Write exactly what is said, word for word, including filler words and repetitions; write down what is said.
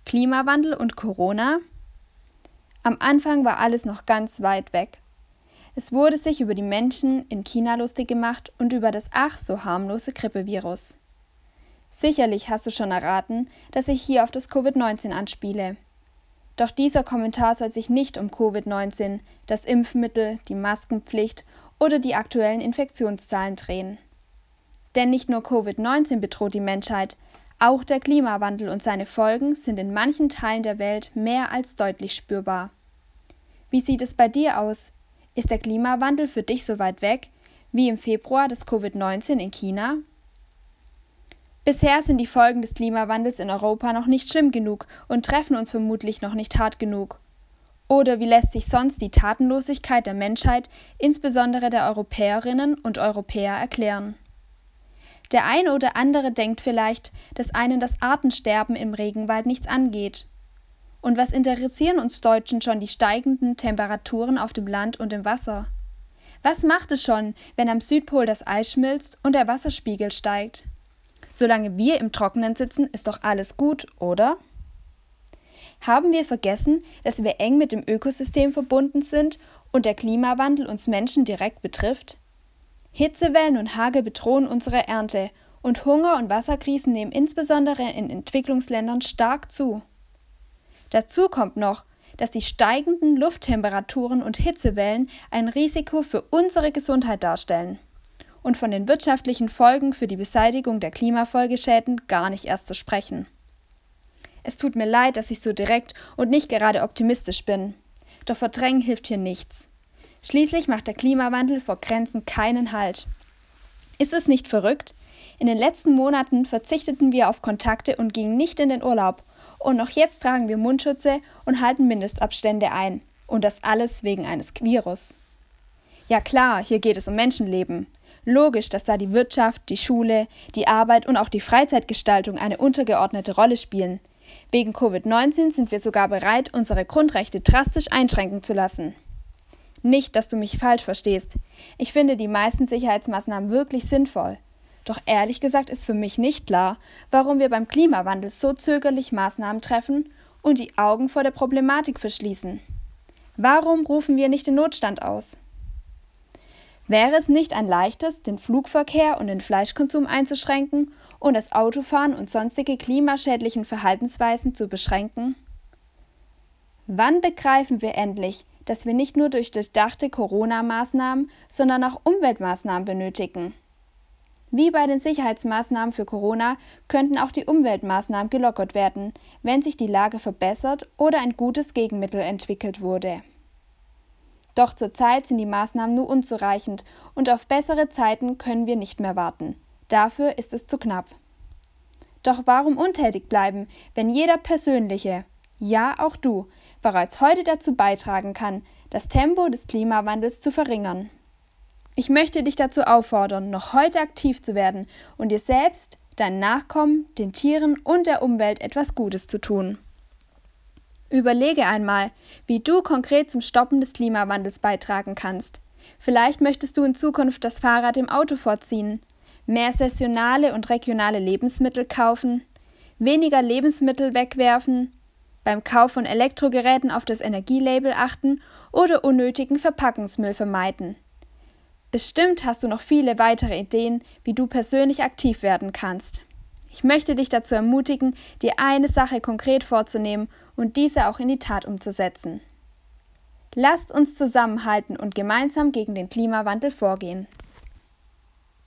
Klimawandel und Corona? Am Anfang war alles noch ganz weit weg. Es wurde sich über die Menschen in China lustig gemacht und über das ach so harmlose Grippevirus. Sicherlich hast du schon erraten, dass ich hier auf das Covid neunzehn anspiele. Doch dieser Kommentar soll sich nicht um Covid neunzehn, das Impfmittel, die Maskenpflicht oder die aktuellen Infektionszahlen drehen. Denn nicht nur Covid neunzehn bedroht die Menschheit, auch der Klimawandel und seine Folgen sind in manchen Teilen der Welt mehr als deutlich spürbar. Wie sieht es bei dir aus? Ist der Klimawandel für dich so weit weg wie im Februar das Covid neunzehn in China? Bisher sind die Folgen des Klimawandels in Europa noch nicht schlimm genug und treffen uns vermutlich noch nicht hart genug. Oder wie lässt sich sonst die Tatenlosigkeit der Menschheit, insbesondere der Europäerinnen und Europäer, erklären? Der eine oder andere denkt vielleicht, dass einen das Artensterben im Regenwald nichts angeht. Und was interessieren uns Deutschen schon die steigenden Temperaturen auf dem Land und im Wasser? Was macht es schon, wenn am Südpol das Eis schmilzt und der Wasserspiegel steigt? Solange wir im Trockenen sitzen, ist doch alles gut, oder? Haben wir vergessen, dass wir eng mit dem Ökosystem verbunden sind und der Klimawandel uns Menschen direkt betrifft? Hitzewellen und Hagel bedrohen unsere Ernte und Hunger und Wasserkrisen nehmen insbesondere in Entwicklungsländern stark zu. Dazu kommt noch, dass die steigenden Lufttemperaturen und Hitzewellen ein Risiko für unsere Gesundheit darstellen. Und von den wirtschaftlichen Folgen für die Beseitigung der Klimafolgeschäden gar nicht erst zu sprechen. Es tut mir leid, dass ich so direkt und nicht gerade optimistisch bin. Doch verdrängen hilft hier nichts. Schließlich macht der Klimawandel vor Grenzen keinen Halt. Ist es nicht verrückt? In den letzten Monaten verzichteten wir auf Kontakte und gingen nicht in den Urlaub. Und noch jetzt tragen wir Mundschütze und halten Mindestabstände ein. Und das alles wegen eines Virus. Ja klar, hier geht es um Menschenleben. Logisch, dass da die Wirtschaft, die Schule, die Arbeit und auch die Freizeitgestaltung eine untergeordnete Rolle spielen. Wegen Covid neunzehn sind wir sogar bereit, unsere Grundrechte drastisch einschränken zu lassen. Nicht, dass du mich falsch verstehst. Ich finde die meisten Sicherheitsmaßnahmen wirklich sinnvoll. Doch ehrlich gesagt ist für mich nicht klar, warum wir beim Klimawandel so zögerlich Maßnahmen treffen und die Augen vor der Problematik verschließen. Warum rufen wir nicht den Notstand aus? Wäre es nicht ein leichtes, den Flugverkehr und den Fleischkonsum einzuschränken und das Autofahren und sonstige klimaschädlichen Verhaltensweisen zu beschränken? Wann begreifen wir endlich, dass wir nicht nur durch durchdachte Corona-Maßnahmen, sondern auch Umweltmaßnahmen benötigen? Wie bei den Sicherheitsmaßnahmen für Corona könnten auch die Umweltmaßnahmen gelockert werden, wenn sich die Lage verbessert oder ein gutes Gegenmittel entwickelt wurde. Doch zurzeit sind die Maßnahmen nur unzureichend und auf bessere Zeiten können wir nicht mehr warten. Dafür ist es zu knapp. Doch warum untätig bleiben, wenn jeder persönliche, ja auch du, bereits heute dazu beitragen kann, das Tempo des Klimawandels zu verringern? Ich möchte dich dazu auffordern, noch heute aktiv zu werden und dir selbst, deinen Nachkommen, den Tieren und der Umwelt etwas Gutes zu tun. Überlege einmal, wie du konkret zum Stoppen des Klimawandels beitragen kannst. Vielleicht möchtest du in Zukunft das Fahrrad im Auto vorziehen, mehr saisonale und regionale Lebensmittel kaufen, weniger Lebensmittel wegwerfen, beim Kauf von Elektrogeräten auf das Energielabel achten oder unnötigen Verpackungsmüll vermeiden. Bestimmt hast du noch viele weitere Ideen, wie du persönlich aktiv werden kannst. Ich möchte dich dazu ermutigen, dir eine Sache konkret vorzunehmen und diese auch in die Tat umzusetzen. Lasst uns zusammenhalten und gemeinsam gegen den Klimawandel vorgehen.